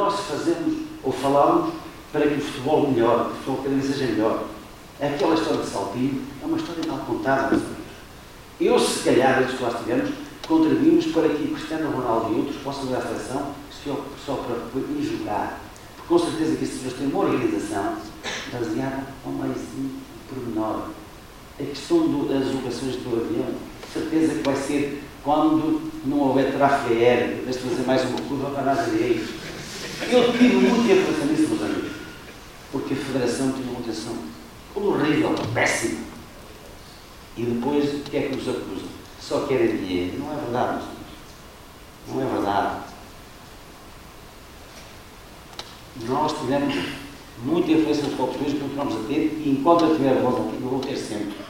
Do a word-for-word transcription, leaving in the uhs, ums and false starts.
nós fazemos ou falamos para que o futebol melhore, que o futebol cada vez seja melhor. Aquela história de Saltinho é uma história mal contada, meus amigos. Eu, se calhar, antes que lá estivemos, contribuímos para que Cristiano Ronaldo e outros possam ir à seleção só para ir jogar. Porque com certeza que estes senhores têm uma organização baseada ao maisinho pormenor. A questão do, das locações do avião, certeza que vai ser quando não houver tráfego aéreo, deixa de fazer mais uma curva para nada direito. Eu tive muito tempo a pensar nisso, meus amigos, porque a Federação tinha uma votação horrível, péssima. E depois, o que é que nos acusam? Só querem dinheiro. Não é verdade, meus amigos. Não é verdade. Nós tivemos muita influência nos povos portugueses, continuamos a ter, e enquanto eu tiver voz aqui, eu vou ter sempre.